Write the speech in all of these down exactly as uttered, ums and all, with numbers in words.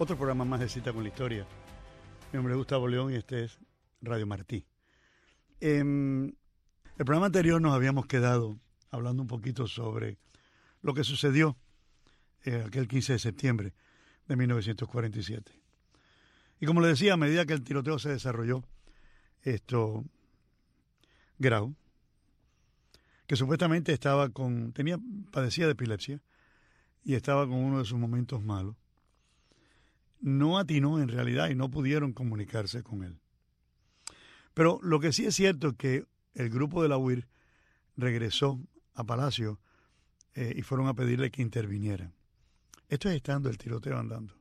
Otro programa más de Cita con la Historia. Mi nombre es Gustavo León y este es Radio Martí. En el programa anterior nos habíamos quedado hablando un poquito sobre lo que sucedió eh, aquel quince de septiembre de mil novecientos cuarenta y siete. Y como le decía, a medida que el tiroteo se desarrolló, esto, Grau, que supuestamente estaba con, tenía, padecía de epilepsia y estaba con uno de sus momentos malos, no atinó en realidad y no pudieron comunicarse con él. Pero lo que sí es cierto es que el grupo de la U I R regresó a Palacio eh, y fueron a pedirle que intervinieran. Esto es estando el tiroteo andando.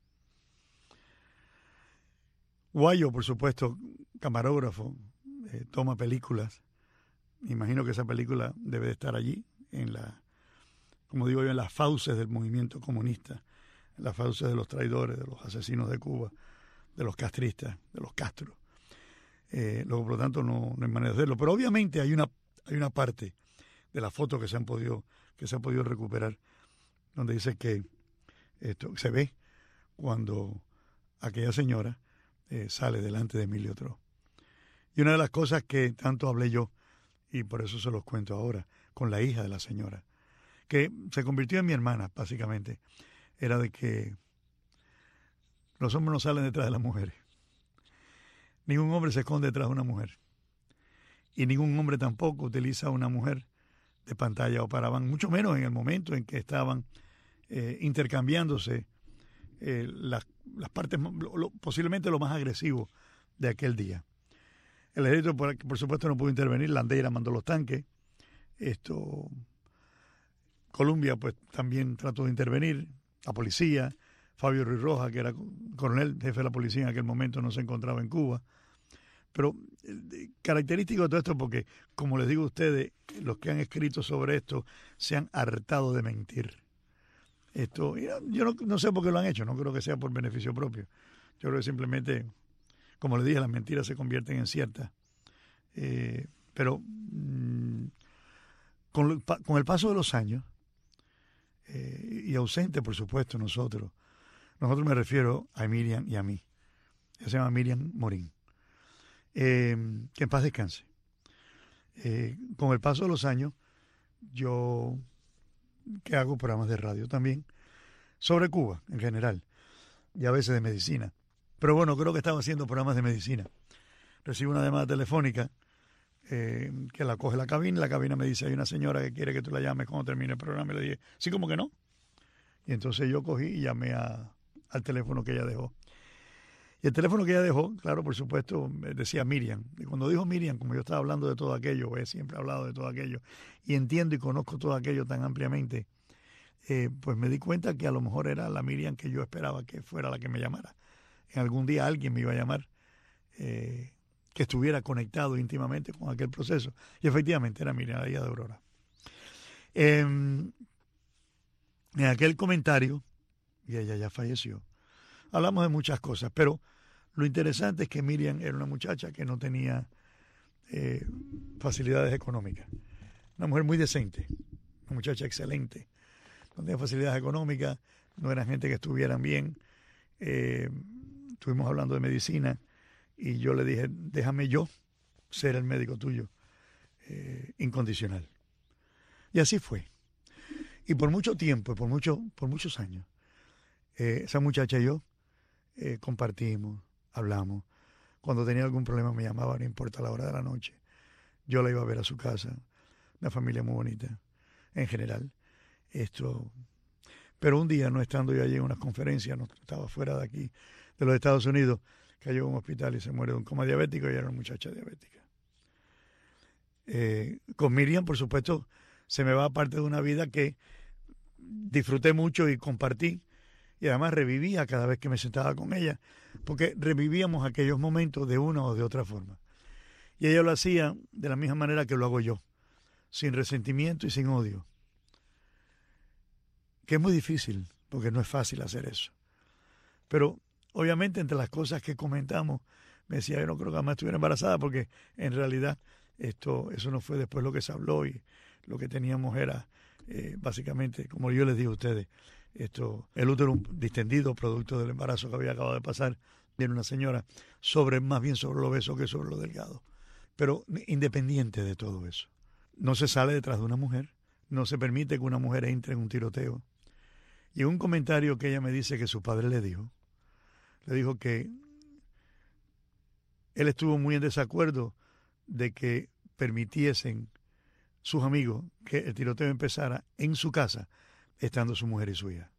Guayo, por supuesto, camarógrafo, eh, toma películas. Imagino que esa película debe de estar allí, en la, como digo yo, en las fauces del movimiento comunista, en las fauces de los traidores, de los asesinos de Cuba, de los castristas, de los Castro. Eh, luego, por lo tanto, no, no hay manera de hacerlo. Pero obviamente hay una, hay una parte de las fotos que se han podido, que se ha podido recuperar, donde dice que esto se ve cuando aquella señora eh, sale delante de Emilio Tro. Y una de las cosas que tanto hablé yo, y por eso se los cuento ahora, con la hija de la señora, que se convirtió en mi hermana, básicamente, era de que los hombres no salen detrás de las mujeres. Ningún hombre se esconde detrás de una mujer. Y ningún hombre tampoco utiliza a una mujer de pantalla o paraván, mucho menos en el momento en que estaban eh, intercambiándose eh, las, las partes, lo, lo, posiblemente lo más agresivo de aquel día. El ejército, por, por supuesto, no pudo intervenir. Landeira mandó los tanques. Esto, Colombia, pues, también trató de intervenir. La policía, Fabio Ruiz Rojas, que era coronel, jefe de la policía en aquel momento, no se encontraba en Cuba. Pero eh, característico de todo esto, porque, como les digo a ustedes, los que han escrito sobre esto se han hartado de mentir. Esto, yo no, no sé por qué lo han hecho, no creo que sea por beneficio propio. Yo creo que simplemente, como les dije, las mentiras se convierten en ciertas. Eh, pero mmm, con, con el paso de los años, eh, y ausente, por supuesto, nosotros, nosotros me refiero a Miriam y a mí. Ella se llama Miriam Morín. Eh, que en paz descanse. Eh, con el paso de los años, yo que hago programas de radio también, sobre Cuba en general, y a veces de medicina. Pero bueno, creo que estaba haciendo programas de medicina. Recibo una llamada telefónica eh, que la coge la cabina, la cabina me dice, hay una señora que quiere que tú la llames cuando termine el programa, y le dije, sí, como que no. Y entonces yo cogí y llamé a, al teléfono que ella dejó. Y el teléfono que ella dejó, claro, por supuesto, decía Miriam. Y cuando dijo Miriam, como yo estaba hablando de todo aquello, he siempre hablado de todo aquello, y entiendo y conozco todo aquello tan ampliamente, eh, pues me di cuenta que a lo mejor era la Miriam que yo esperaba que fuera la que me llamara. En algún día alguien me iba a llamar eh, que estuviera conectado íntimamente con aquel proceso. Y efectivamente era Miriam, la hija de Aurora. Eh, en aquel comentario, y ella ya falleció, hablamos de muchas cosas, pero lo interesante es que Miriam era una muchacha que no tenía eh, facilidades económicas. Una mujer muy decente, una muchacha excelente. No tenía facilidades económicas, no eran gente que estuvieran bien. Eh, estuvimos hablando de medicina y yo le dije, déjame yo ser el médico tuyo, eh, incondicional. Y así fue. Y por mucho tiempo, por, mucho, por muchos años, eh, esa muchacha y yo eh, compartimos, hablamos. Cuando tenía algún problema me llamaba, no importa la hora de la noche. Yo la iba a ver a su casa. Una familia muy bonita, en general. Esto, pero un día, no estando yo allí en una conferencia, no estaba fuera de aquí, de los Estados Unidos, cayó en un hospital y se muere de un coma diabético y era una muchacha diabética. Eh, con Miriam, por supuesto, se me va parte de una vida que disfruté mucho y compartí, y además revivía cada vez que me sentaba con ella, porque revivíamos aquellos momentos de una o de otra forma. Y ella lo hacía de la misma manera que lo hago yo, sin resentimiento y sin odio. Que es muy difícil, porque no es fácil hacer eso. Pero obviamente entre las cosas que comentamos, me decía, yo no creo que jamás estuviera embarazada, porque en realidad esto, eso no fue después lo que se habló, y lo que teníamos era, eh, básicamente, como yo les digo a ustedes, esto, el útero distendido, producto del embarazo que había acabado de pasar, de una señora, sobre más bien sobre lo obeso que sobre lo delgado. Pero independiente de todo eso, no se sale detrás de una mujer, no se permite que una mujer entre en un tiroteo. Y un comentario que ella me dice que su padre le dijo, le dijo que él estuvo muy en desacuerdo de que permitiesen sus amigos que el tiroteo empezara en su casa, estando su mujer y su hija.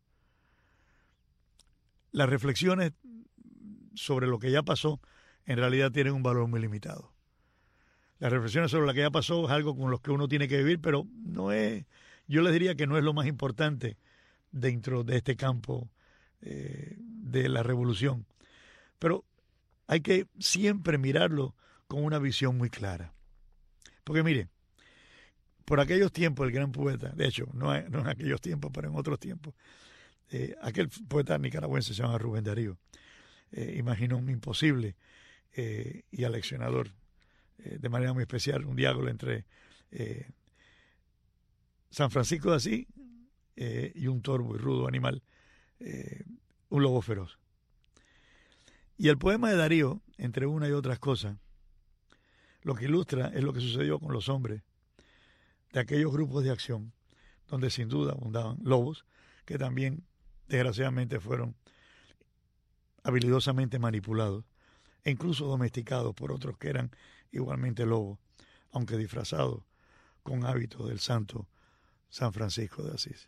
Las reflexiones sobre lo que ya pasó en realidad tienen un valor muy limitado. Las reflexiones sobre lo que ya pasó es algo con lo que uno tiene que vivir, pero no es, yo les diría que no es lo más importante dentro de este campo eh, de la revolución. Pero hay que siempre mirarlo con una visión muy clara. Porque mire, por aquellos tiempos el gran poeta, de hecho, no, no en aquellos tiempos, pero en otros tiempos, eh, aquel poeta nicaragüense se llama Rubén Darío, eh, imaginó un imposible eh, y aleccionador, eh, de manera muy especial, un diálogo entre eh, San Francisco de Asís eh, y un toro muy rudo animal, eh, un lobo feroz. Y el poema de Darío, entre una y otras cosas, lo que ilustra es lo que sucedió con los hombres de aquellos grupos de acción, donde sin duda abundaban lobos, que también desgraciadamente fueron habilidosamente manipulados e incluso domesticados por otros que eran igualmente lobos, aunque disfrazados con hábitos del santo San Francisco de Asís.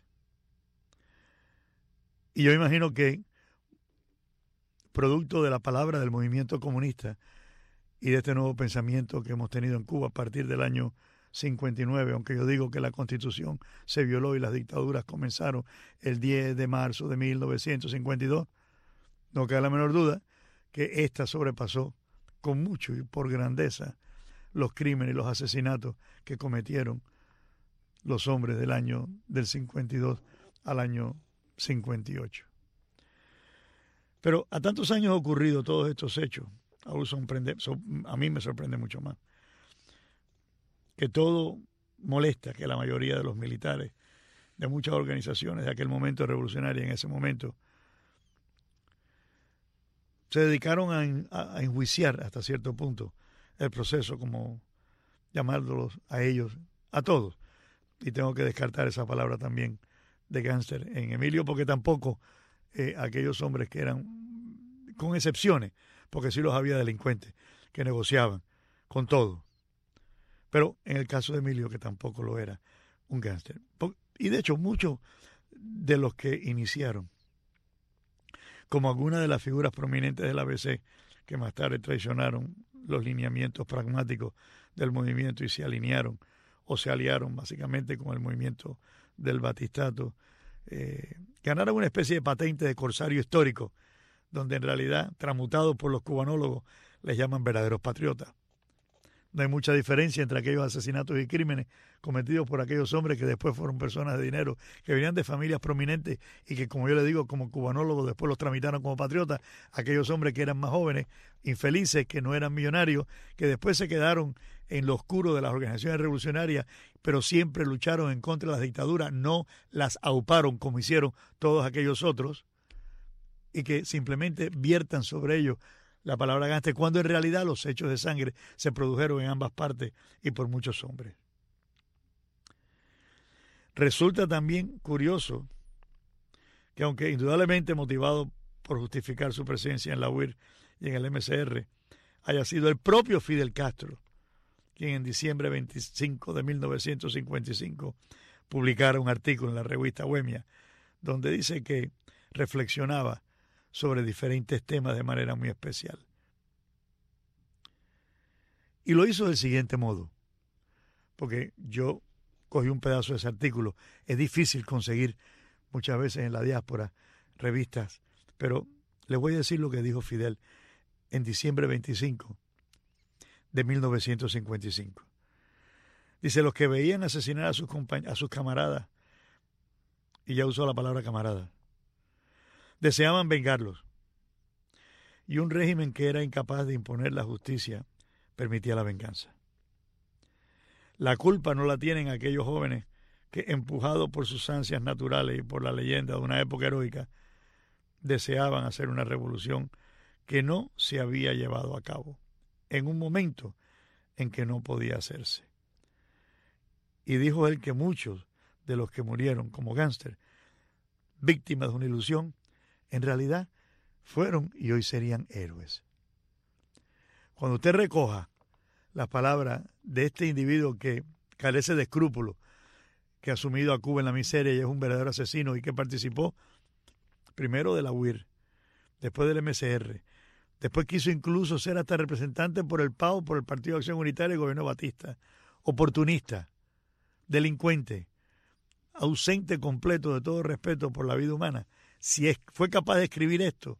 Y yo imagino que, producto de la palabra del movimiento comunista y de este nuevo pensamiento que hemos tenido en Cuba a partir del año cincuenta y nueve, aunque yo digo que la Constitución se violó y las dictaduras comenzaron el diez de marzo de mil novecientos cincuenta y dos, no queda la menor duda que esta sobrepasó con mucho y por grandeza los crímenes y los asesinatos que cometieron los hombres del año del cincuenta y dos al año cincuenta y ocho. Pero a tantos años ha ocurrido todos estos hechos, aún sorprende, a mí me sorprende mucho más, que todo molesta que la mayoría de los militares de muchas organizaciones de aquel momento revolucionario, en ese momento, se dedicaron a, a, a enjuiciar hasta cierto punto el proceso, como llamándolos a ellos, a todos. Y tengo que descartar esa palabra también de gángster en Emilio, porque tampoco eh, aquellos hombres que eran, con excepciones, porque sí los había delincuentes que negociaban con todo. Pero en el caso de Emilio, que tampoco lo era, un gángster. Y de hecho, muchos de los que iniciaron, como algunas de las figuras prominentes del A B C, que más tarde traicionaron los lineamientos pragmáticos del movimiento y se alinearon o se aliaron básicamente con el movimiento del Batistato, eh, ganaron una especie de patente de corsario histórico, donde en realidad, tramutados por los cubanólogos, les llaman verdaderos patriotas. No hay mucha diferencia entre aquellos asesinatos y crímenes cometidos por aquellos hombres que después fueron personas de dinero, que venían de familias prominentes y que, como yo le digo, como cubanólogos después los tramitaron como patriotas, aquellos hombres que eran más jóvenes, infelices, que no eran millonarios, que después se quedaron en lo oscuro de las organizaciones revolucionarias, pero siempre lucharon en contra de las dictaduras, no las auparon como hicieron todos aquellos otros, y que simplemente viertan sobre ellos la palabra gángster, cuando en realidad los hechos de sangre se produjeron en ambas partes y por muchos hombres. Resulta también curioso que, aunque indudablemente motivado por justificar su presencia en la U I R y en el M C R, haya sido el propio Fidel Castro quien en diciembre veinticinco de mil novecientos cincuenta y cinco publicara un artículo en la revista Bohemia, donde dice que reflexionaba sobre diferentes temas de manera muy especial. Y lo hizo del siguiente modo, porque yo cogí un pedazo de ese artículo. Es difícil conseguir muchas veces en la diáspora revistas, pero le voy a decir lo que dijo Fidel en diciembre veinticinco de mil novecientos cincuenta y cinco. Dice, los que veían asesinar a sus, compañ- a sus camaradas, y ya usó la palabra camarada, deseaban vengarlos. Y un régimen que era incapaz de imponer la justicia permitía la venganza. La culpa no la tienen aquellos jóvenes que, empujados por sus ansias naturales y por la leyenda de una época heroica, deseaban hacer una revolución que no se había llevado a cabo, en un momento en que no podía hacerse. Y dijo él que muchos de los que murieron como gángster, víctimas de una ilusión, en realidad fueron y hoy serían héroes. Cuando usted recoja las palabras de este individuo que carece de escrúpulos, que ha asumido a Cuba en la miseria y es un verdadero asesino y que participó primero de la U I R, después del M C R, después quiso incluso ser hasta representante por el P A U, por el Partido de Acción Unitaria y el gobierno Batista, oportunista, delincuente, ausente completo de todo respeto por la vida humana. Si es, fue capaz de escribir esto,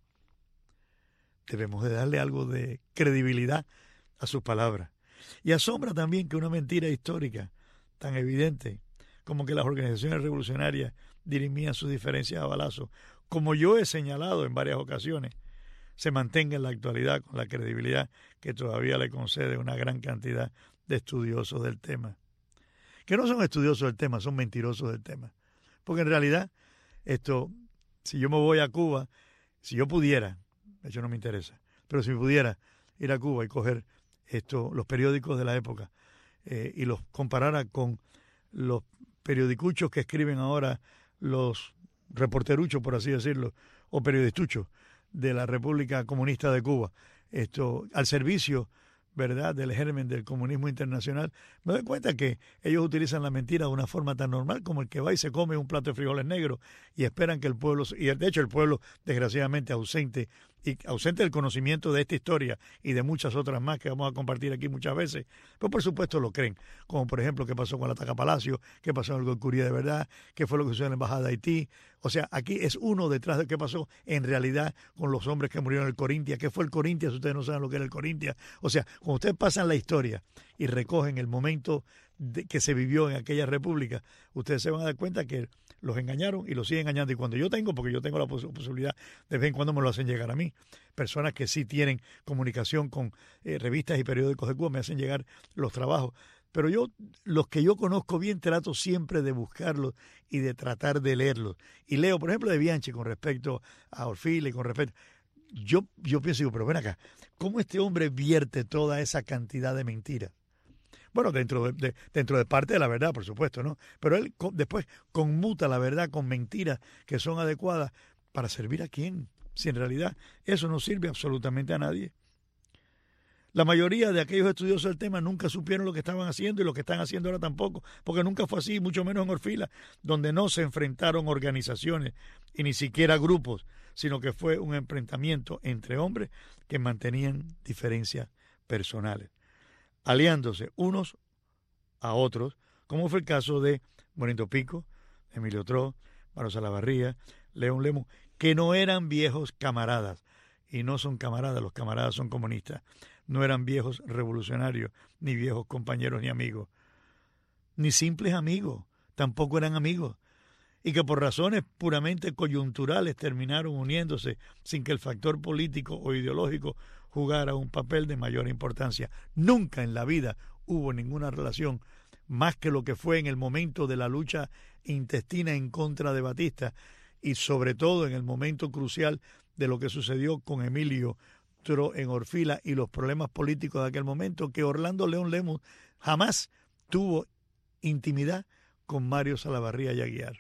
debemos de darle algo de credibilidad a sus palabras. Y asombra también que una mentira histórica tan evidente como que las organizaciones revolucionarias dirimían sus diferencias a balazos, como yo he señalado en varias ocasiones, se mantenga en la actualidad con la credibilidad que todavía le concede una gran cantidad de estudiosos del tema. Que no son estudiosos del tema, son mentirosos del tema. Porque en realidad, esto, si yo me voy a Cuba, si yo pudiera, de hecho no me interesa, pero si pudiera ir a Cuba y coger esto, los periódicos de la época eh, y los comparara con los periodicuchos que escriben ahora los reporteruchos, por así decirlo, o periodistuchos de la República Comunista de Cuba, esto al servicio, ¿verdad?, del germen del comunismo internacional, me doy cuenta que ellos utilizan la mentira de una forma tan normal como el que va y se come un plato de frijoles negros y esperan que el pueblo, y de hecho el pueblo desgraciadamente ausente, y ausente del conocimiento de esta historia y de muchas otras más que vamos a compartir aquí muchas veces, pues por supuesto lo creen, como por ejemplo qué pasó con la Taca Palacio, qué pasó con el Goycuría de verdad, qué fue lo que sucedió en la Embajada de Haití. O sea, aquí es uno detrás de qué pasó en realidad con los hombres que murieron en el Corintia, qué fue el Corintia, si ustedes no saben lo que era el Corintia. O sea, cuando ustedes pasan la historia y recogen el momento de, que se vivió en aquella república, ustedes se van a dar cuenta que los engañaron y los siguen engañando. Y cuando yo tengo, porque yo tengo la pos posibilidad, de vez en cuando me lo hacen llegar a mí, personas que sí tienen comunicación con eh, revistas y periódicos de Cuba, me hacen llegar los trabajos. Pero yo, los que yo conozco bien, trato siempre de buscarlos y de tratar de leerlos. Y leo, por ejemplo, de Bianchi con respecto a Orfila y con respecto... Yo, yo pienso, digo, pero ven acá, ¿cómo este hombre vierte toda esa cantidad de mentiras? Bueno, dentro de, de, dentro de parte de la verdad, por supuesto, ¿no? Pero él con, después conmuta la verdad con mentiras que son adecuadas para servir a quién, si en realidad eso no sirve absolutamente a nadie. La mayoría de aquellos estudiosos del tema nunca supieron lo que estaban haciendo y lo que están haciendo ahora tampoco, porque nunca fue así, mucho menos en Orfila, donde no se enfrentaron organizaciones y ni siquiera grupos, sino que fue un enfrentamiento entre hombres que mantenían diferencias personales, aliándose unos a otros, como fue el caso de Morindo Pico, Emilio Tro, Manuel Salavarría, León Lemus, que no eran viejos camaradas, y no son camaradas, los camaradas son comunistas, no eran viejos revolucionarios, ni viejos compañeros ni amigos, ni simples amigos, tampoco eran amigos, y que por razones puramente coyunturales terminaron uniéndose sin que el factor político o ideológico jugara un papel de mayor importancia. Nunca en la vida hubo ninguna relación más que lo que fue en el momento de la lucha intestina en contra de Batista y sobre todo en el momento crucial de lo que sucedió con Emilio Tro en Orfila y los problemas políticos de aquel momento, que Orlando León Lemus jamás tuvo intimidad con Mario Salavarría y Aguiar.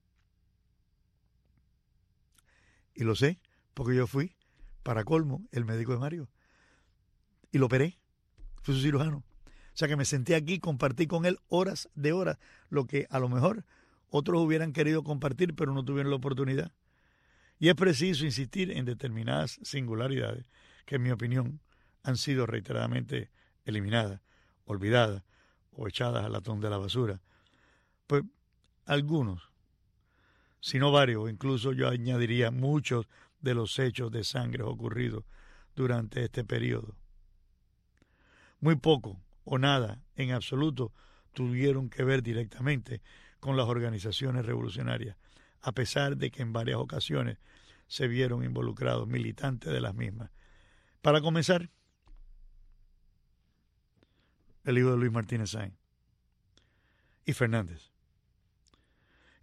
Y lo sé porque yo fui, para colmo, el médico de Mario. Y lo operé, fui su cirujano. O sea que me senté aquí, compartí con él horas de horas, lo que a lo mejor otros hubieran querido compartir, pero no tuvieron la oportunidad. Y es preciso insistir en determinadas singularidades que, en mi opinión, han sido reiteradamente eliminadas, olvidadas o echadas al latón de la basura. Pues algunos, si no varios, o incluso yo añadiría muchos de los hechos de sangre ocurridos durante este periodo. Muy poco o nada en absoluto tuvieron que ver directamente con las organizaciones revolucionarias, a pesar de que en varias ocasiones se vieron involucrados militantes de las mismas. Para comenzar, el hijo de Luis Martínez Sáenz y Fernández.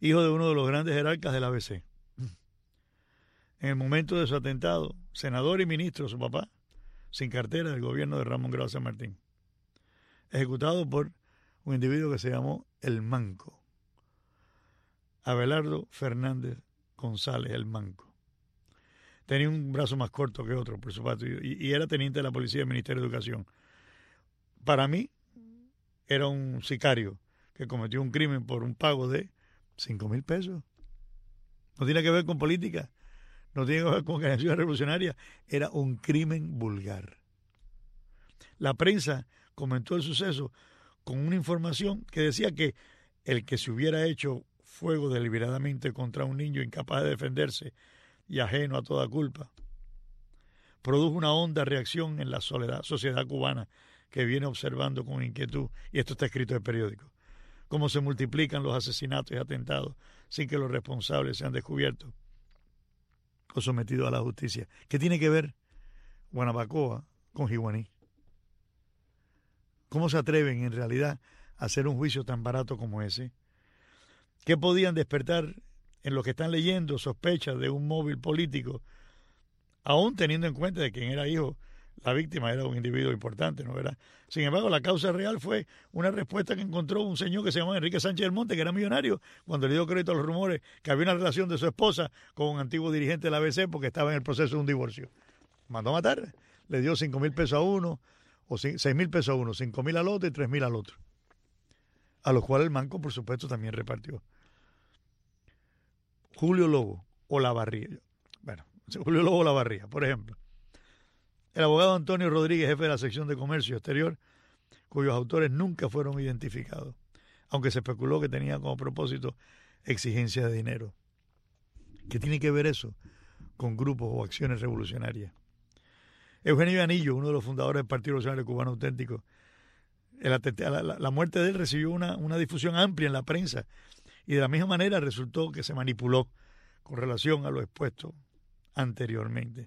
hijo de uno de los grandes jerarcas del A B C. En el momento de su atentado, senador y ministro, su papá, sin cartera del gobierno de Ramón Grau San Martín, ejecutado por un individuo que se llamó El Manco, Abelardo Fernández González, El Manco. Tenía un brazo más corto que otro, por supuesto, y, y era teniente de la policía del Ministerio de Educación. Para mí, era un sicario que cometió un crimen por un pago de cinco mil pesos. No tiene que ver con política, no tiene que ver con organización revolucionaria, era un crimen vulgar. La prensa comentó el suceso con una información que decía que el que se hubiera hecho fuego deliberadamente contra un niño incapaz de defenderse y ajeno a toda culpa produjo una honda reacción en la soledad, sociedad cubana que viene observando con inquietud, y esto está escrito en el periódico, cómo se multiplican los asesinatos y atentados sin que los responsables sean descubiertos o sometidos a la justicia. ¿Qué tiene que ver Guanabacoa con Jiguaní? ¿Cómo se atreven en realidad a hacer un juicio tan barato como ese? ¿Qué podían despertar en los que están leyendo sospechas de un móvil político, aún teniendo en cuenta de quien era hijo? La víctima era un individuo importante, ¿no verdad? Sin embargo, la causa real fue una respuesta que encontró un señor que se llamaba Enrique Sánchez del Monte, que era millonario, cuando le dio crédito a los rumores que había una relación de su esposa con un antiguo dirigente de la A B C porque estaba en el proceso de un divorcio. Mandó a matar, le dio cinco mil pesos a uno, o seis mil pesos a uno, cinco mil al otro y tres mil al otro. A los cuales el Manco, por supuesto, también repartió. Julio Lobo Olavarría. Bueno, Julio Lobo Olavarría, por ejemplo. El abogado Antonio Rodríguez, jefe de la sección de Comercio Exterior, cuyos autores nunca fueron identificados, aunque se especuló que tenía como propósito exigencia de dinero. ¿Qué tiene que ver eso con grupos o acciones revolucionarias? Eugenio Anillo, uno de los fundadores del Partido Revolucionario Cubano Auténtico, el, la, la, la muerte de él recibió una, una difusión amplia en la prensa y de la misma manera resultó que se manipuló con relación a lo expuesto anteriormente.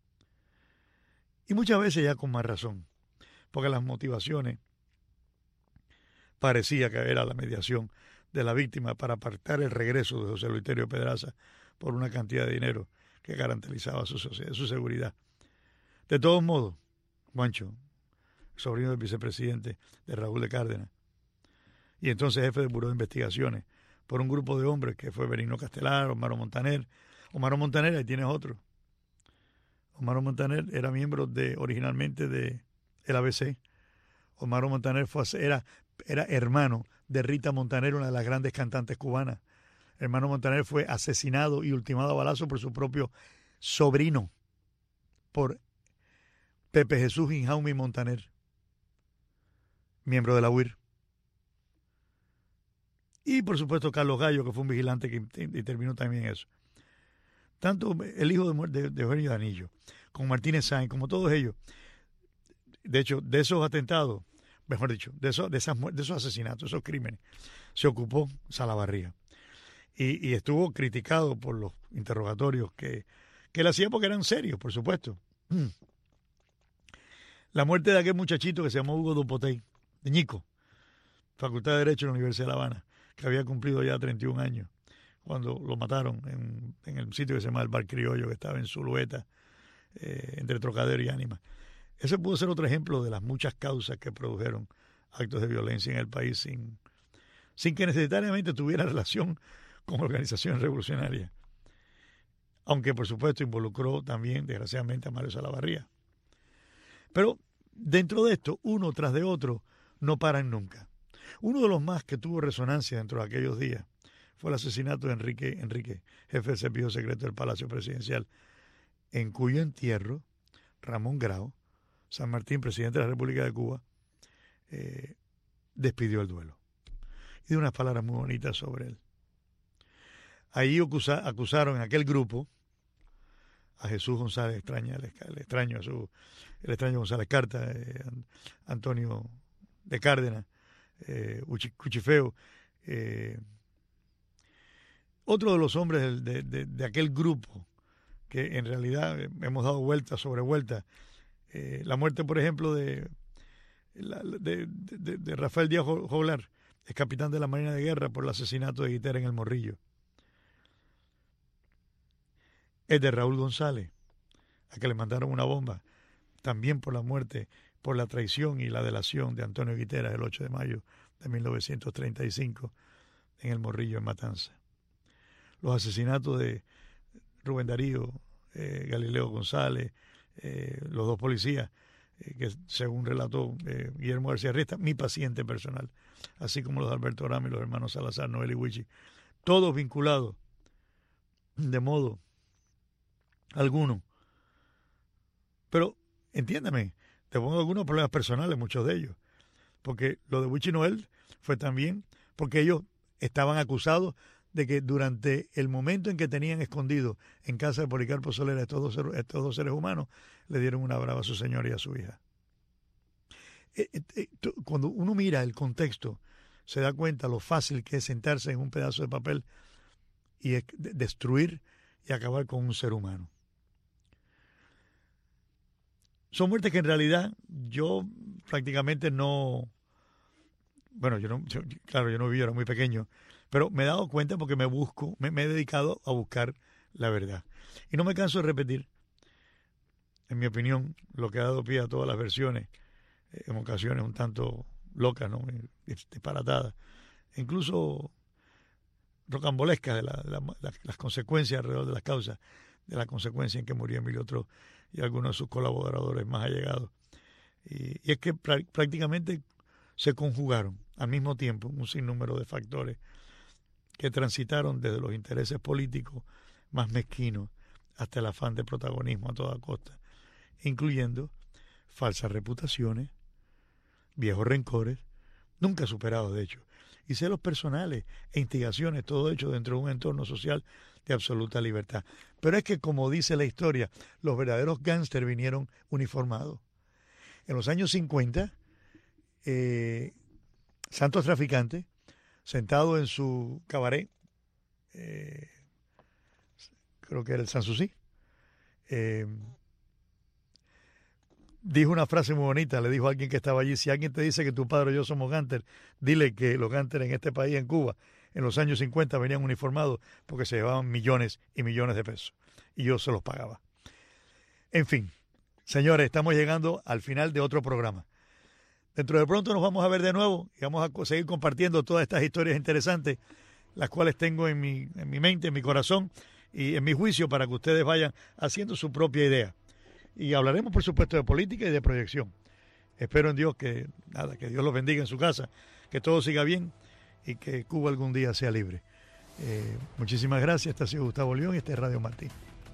Y muchas veces ya con más razón, porque las motivaciones parecía que era la mediación de la víctima para apartar el regreso de José Eleuterio Pedraza por una cantidad de dinero que garantizaba su, sociedad, su seguridad. De todos modos, Juancho, sobrino del vicepresidente de Raúl de Cárdenas, y entonces jefe del Buró de Investigaciones, por un grupo de hombres que fue Benigno Castelar, Omar Montaner. Omar Montaner, ahí tienes otro. Omar Montaner era miembro de originalmente de el A B C. Omar Montaner fue, era, era hermano de Rita Montaner, una de las grandes cantantes cubanas. Hermano Montaner fue asesinado y ultimado a balazo por su propio sobrino, por Pepe Jesús Injaumi Montaner, miembro de la U I R. Y por supuesto Carlos Gallo, que fue un vigilante que intervino también en eso. Tanto el hijo de, de, de Eugenio Anillo, con Martínez Sáenz, como todos ellos. De hecho, de esos atentados, mejor dicho, de esos, de esas, de esos asesinatos, esos crímenes, se ocupó Salavarría. Y, y estuvo criticado por los interrogatorios que, que él hacía porque eran serios, por supuesto. Mm. La muerte de aquel muchachito que se llamó Hugo Dupotey, de Ñico, Facultad de Derecho de la Universidad de La Habana, que había cumplido ya treinta y un años, cuando lo mataron en, en el sitio que se llama el Bar Criollo, que estaba en Zulueta, eh, entre Trocadero y Ánimas. Ese pudo ser otro ejemplo de las muchas causas que produjeron actos de violencia en el país sin, sin que necesariamente tuviera relación con organizaciones revolucionarias. Aunque, por supuesto, involucró también, desgraciadamente, a Mario Salavarría. Pero dentro de esto, uno tras de otro, no paran nunca. Uno de los más que tuvo resonancia dentro de aquellos días fue el asesinato de Enrique, Enrique, jefe del servicio secreto del Palacio Presidencial, en cuyo entierro Ramón Grau San Martín, presidente de la República de Cuba, eh, despidió el duelo. Y dio unas palabras muy bonitas sobre él. Ahí acusa, acusaron en aquel grupo a Jesús González Extraña, el, el extraño Jesús, el extraño González Carta, eh, Antonio de Cárdenas, eh, Cuchifeo, eh, otro de los hombres de, de, de aquel grupo que en realidad hemos dado vueltas sobre vueltas. Eh, la muerte, por ejemplo, de, de, de, de Rafael Díaz Joglar, es capitán de la Marina de Guerra por el asesinato de Guitera en El Morrillo. Es de Raúl González, a que le mandaron una bomba, también por la muerte, por la traición y la delación de Antonio Guitera el ocho de mayo de mil novecientos treinta y cinco en El Morrillo, en Matanza. Los asesinatos de Rubén Darío, eh, Galileo González, eh, los dos policías, eh, que según relató eh, Guillermo García Riesta, mi paciente personal, así como los de Alberto Ramos y los hermanos Salazar, Noel y Huichi, todos vinculados de modo alguno. Pero, entiéndame, te pongo algunos problemas personales, muchos de ellos, porque lo de Huichi y Noel fue también porque ellos estaban acusados de que durante el momento en que tenían escondido en casa de Policarpo Soler a estos dos, estos dos seres humanos, le dieron una brava a su señora y a su hija. Cuando uno mira el contexto, se da cuenta lo fácil que es sentarse en un pedazo de papel y destruir y acabar con un ser humano. Son muertes que en realidad yo prácticamente no... Bueno, yo no, yo, claro, yo no viví, era muy pequeño, pero me he dado cuenta porque me busco, me, me he dedicado a buscar la verdad. Y no me canso de repetir, en mi opinión, lo que ha dado pie a todas las versiones, eh, en ocasiones un tanto locas, ¿no? Disparatadas, incluso rocambolescas de, la, de la, las, las consecuencias alrededor de las causas, de la consecuencia en que murió Emilio Otro y algunos de sus colaboradores más allegados. Y, y es que pr- prácticamente se conjugaron al mismo tiempo un sinnúmero de factores que transitaron desde los intereses políticos más mezquinos hasta el afán de protagonismo a toda costa, incluyendo falsas reputaciones, viejos rencores, nunca superados de hecho, y celos personales e instigaciones, todo hecho dentro de un entorno social de absoluta libertad. Pero es que, como dice la historia, los verdaderos gángsters vinieron uniformados. En los años cincuenta, eh, Santos Traficante, sentado en su cabaret, eh, creo que era el Sanssouci, eh, dijo una frase muy bonita, le dijo a alguien que estaba allí: si alguien te dice que tu padre y yo somos gángster, dile que los gángsters en este país, en Cuba, en los años cincuenta venían uniformados porque se llevaban millones y millones de pesos y yo se los pagaba. En fin, señores, estamos llegando al final de otro programa. Dentro de pronto nos vamos a ver de nuevo y vamos a seguir compartiendo todas estas historias interesantes, las cuales tengo en mi, en mi mente, en mi corazón y en mi juicio, para que ustedes vayan haciendo su propia idea. Y hablaremos, por supuesto, de política y de proyección. Espero en Dios que, nada, que Dios los bendiga en su casa, que todo siga bien y que Cuba algún día sea libre. Eh, muchísimas gracias. Este ha sido Gustavo León y este es Radio Martí.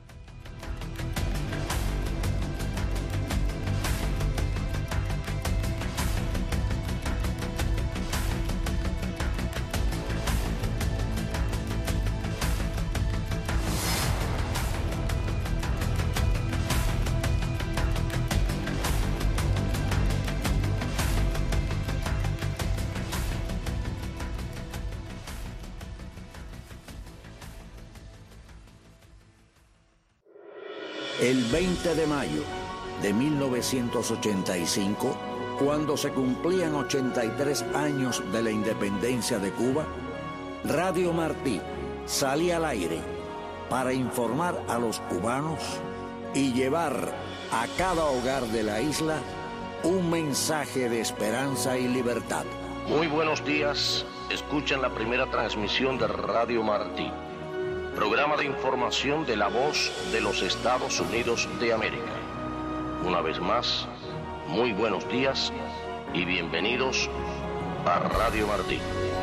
El veinte de mayo de mil novecientos ochenta y cinco, cuando se cumplían ochenta y tres años de la independencia de Cuba, Radio Martí salía al aire para informar a los cubanos y llevar a cada hogar de la isla un mensaje de esperanza y libertad. Muy buenos días, escuchan la primera transmisión de Radio Martí, programa de información de la voz de los Estados Unidos de América. Una vez más, muy buenos días y bienvenidos a Radio Martí.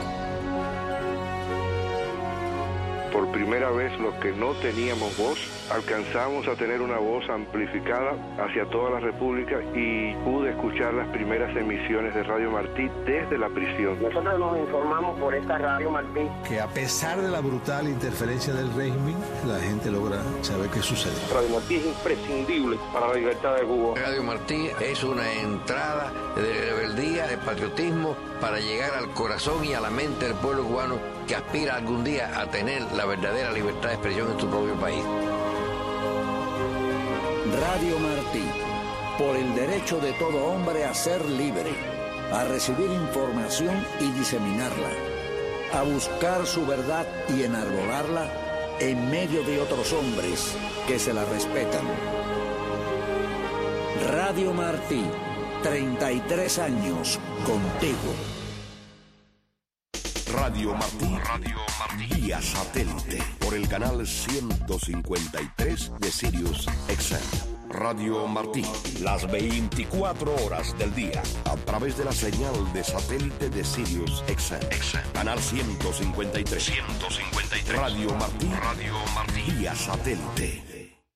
Por primera vez, los que no teníamos voz, alcanzamos a tener una voz amplificada hacia toda la República y pude escuchar las primeras emisiones de Radio Martí desde la prisión. Nosotros nos informamos por esta Radio Martí que a pesar de la brutal interferencia del régimen, la gente logra saber qué sucede. Radio Martí es imprescindible para la libertad de Cuba. Radio Martí es una entrada de rebeldía, de patriotismo, para llegar al corazón y a la mente del pueblo cubano que aspira algún día a tener la verdadera libertad de expresión en su propio país. Radio Martí, por el derecho de todo hombre a ser libre. a recibir información y diseminarla, a buscar su verdad y enarbolarla en medio de otros hombres que se la respetan. Radio Martí, treinta y tres años contigo. Radio Martí, Radio Martí, vía satélite, por el canal ciento cincuenta y tres de Sirius X M. Radio Martí, las veinticuatro horas del día, a través de la señal de satélite de Sirius X M. Canal ciento cincuenta y tres. ciento cincuenta y tres. Radio Martí, Radio Martí, vía satélite.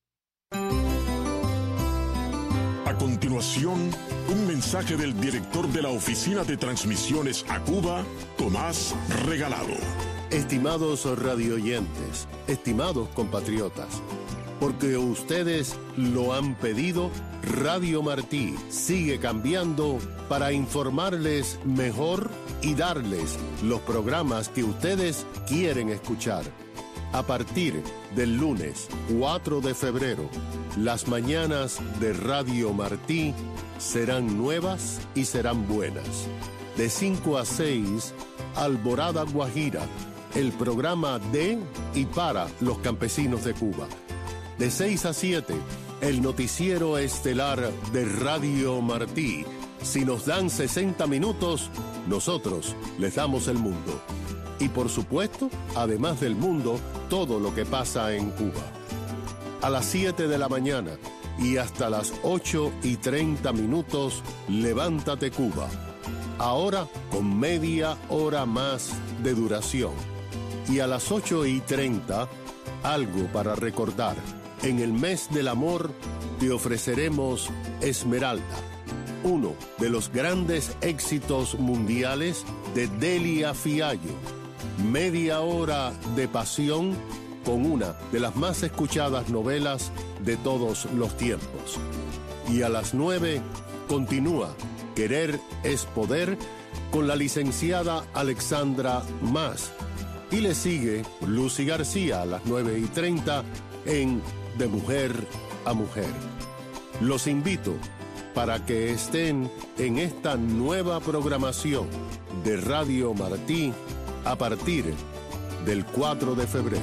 A continuación, un mensaje del director de la Oficina de Transmisiones a Cuba, Tomás Regalado. Estimados radioyentes, estimados compatriotas, porque ustedes lo han pedido, Radio Martí sigue cambiando para informarles mejor y darles los programas que ustedes quieren escuchar. A partir del lunes cuatro de febrero, las mañanas de Radio Martí serán nuevas y serán buenas. De cinco a seis, Alborada Guajira, el programa de y para los campesinos de Cuba. De seis a siete, el noticiero estelar de Radio Martí. Si nos dan sesenta minutos, nosotros les damos el mundo. Y por supuesto, además del mundo, todo lo que pasa en Cuba. A las siete de la mañana y hasta las ocho y treinta minutos, Levántate Cuba. Ahora con media hora más de duración. Y a las ocho y treinta, algo para recordar. En el mes del amor te ofreceremos Esmeralda, uno de los grandes éxitos mundiales de Delia Fiallo. Media hora de pasión con una de las más escuchadas novelas de todos los tiempos. Y a las nueve continúa Querer es Poder con la licenciada Alexandra Mas. Y le sigue Lucy García a las nueve y treinta en De Mujer a Mujer. Los invito para que estén en esta nueva programación de Radio Martí a partir del cuatro de febrero.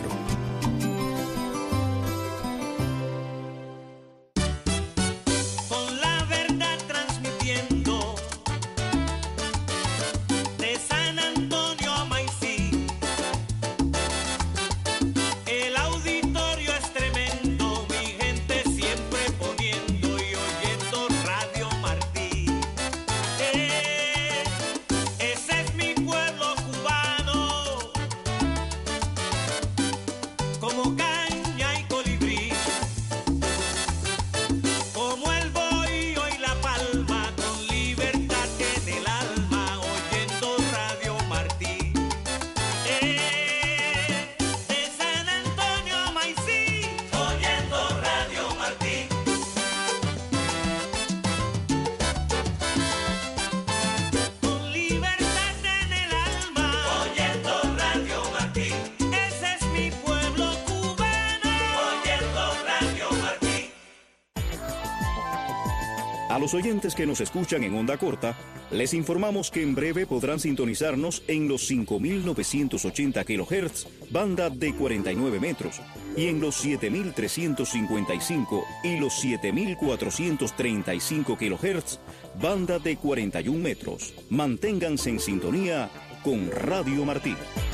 Con la verdad transmitiendo de San Antonio a Maicí. El auditorio es tremendo, mi gente siempre poniendo y oyendo Radio Martí. Eh, ese es mi pueblo cubano, como caña y colibrí, como el bohío y la palma, con libertad en el alma, oyendo Radio Martí. Eh, de San Antonio a Maicí, oyendo Radio Martí. Con libertad en el alma, oyendo Radio Martí. Ese es mi pueblo cubano, oyendo Radio Martí. A los oyentes que nos escuchan en onda corta, les informamos que en breve podrán sintonizarnos en los cinco mil novecientos ochenta kilohertz, banda de cuarenta y nueve metros, y en los siete mil trescientos cincuenta y cinco y los siete mil cuatrocientos treinta y cinco kilohertz, banda de cuarenta y un metros. Manténganse en sintonía con Radio Martí.